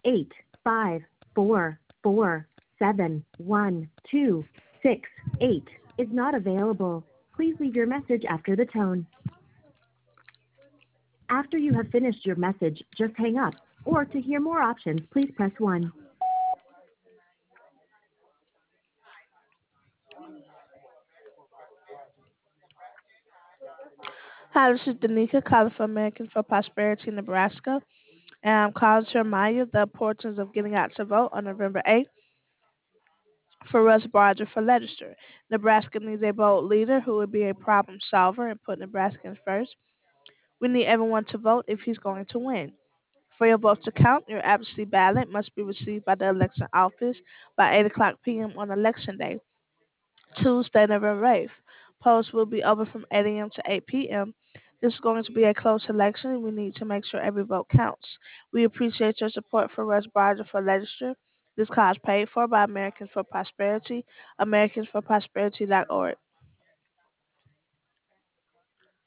854471268 is not available. Please leave your message after the tone. After you have finished your message, just hang up. Or to hear more options, please press 1. Hi, this is Danica calling from Americans for Prosperity, Nebraska. And I'm calling to remind you of the importance of getting out to vote on November 8th for Russ Barger for legislature. Nebraska needs a bold leader who will be a problem solver and put Nebraskans first. We need everyone to vote if he's going to win. For your vote to count, your absentee ballot must be received by the election office by 8 o'clock p.m. on Election Day, Tuesday, November 8th. Polls will be open from 8 a.m. to 8 p.m. This is going to be a close election, and we need to make sure every vote counts. We appreciate your support for Russ Barger for legislature. This cause paid for by Americans for Prosperity, AmericansForProsperity.org.